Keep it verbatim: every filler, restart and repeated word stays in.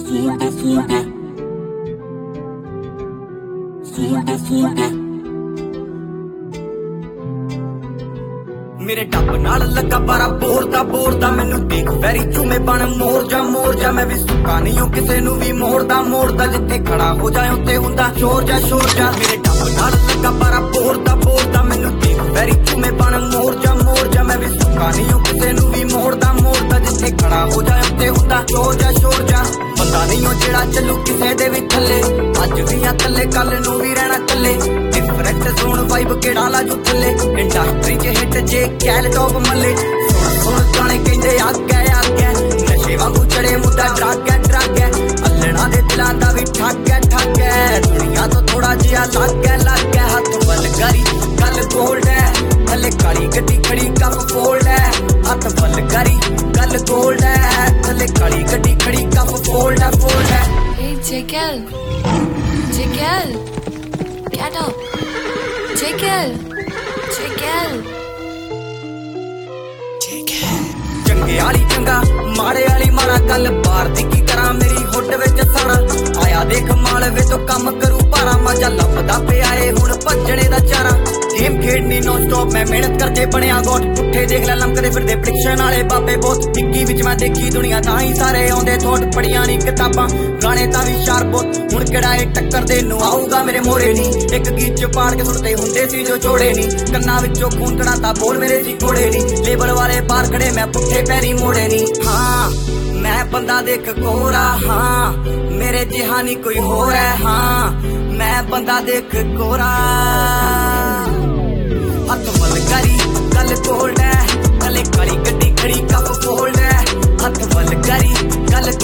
Surda, surda. Surda, surda. मेरे टप नाल लगा पारा बोरदा बोरदा मैनू देख वैरी चूमे बन मोर जा मोर जा मैं भी सुक्का नहीं हूं किसे नू भी मोड़दा मोड़दा जिथे खड़ा हो जाए उत्ते हुंदा शोर जा शोर जा मेरे टप नाल लगा पारा बोरदा बोरदा मैनू देख वैरी चूमे बन मोर जा मोर जा मैं भी सुक्का नहीं हूं किसे नू भी मोड़दा मोड़दा जिथे खड़ा हो जाए उत्ते हुंदा शोर जा शोर जा बंदा नहीं हो जेड़ा चलू किसे दे भी थल्ले अज भी आ थल्ले कल नू भी रहना थल्ले डिफरेंट जोन वाइब केड़ा लाजू थल्ले इंडस्ट्री च हिट जे कैल टॉप मल्ले सुन सुन गाने कहंदे आगे आगे नशे वांगू चढ़े मुद्दा ड्रग है ड्रग है अल्लड़ा दे दिलां दा भी ठग है ठग है दुनिया तो थोड़ा जिहा लग है लग है हथ वल करी गल गोल्ड है थल्ले काली गड्डी खड़ी कप फोल्ड है हथ वल करी गल गोल्ड है थल्ले काली गड्डी खड़ी कप फोल्ड है फोल्ड है Hey Jekyll, Jekyll, get up, Jekyll, Jekyll. चंगे आली चंगा माड़े आली माड़ा गल बार दी की करा मेरी हुड विच साड़ा आया देख माल वे तो कम करू पारा मजा लभदा पिया ए हुण भजणे दा चारा गेम खेडनी नॉन स्टॉप मैं मेहनत करके बनया गोट पुट्ठे देख ले लमकदे फिरदे प्रिडिक्शन वाले बाबे बहुत डिग्गी विच मैं देखी दुनिया तां ही सारे आउंदे थोट पढ़ियां नहीं किताबां गाने तां भी शार्प बहुत हुण किहड़ा ए टक्कर दे नू आऊगा मेरे मोरे नी एक गीत च पाड़ के सुटदे हुंदे सी जो जोड़े नी कन्ना विचों खून कढ़ाता बोल मेरे सी घोड़े नी लेबल वाले बाहर खड़े मैं पुट्ठे पैरी मोड़े नी हाँ मैं बंदा देख कोरा हाँ मेरे जिहा नहीं कोई हो है हाँ मैं बंदा देख कोरा हथ वल करी गल गोल्ड है थले काली गड्डी खड़ी कप फोल्ड है हथ वल करी गल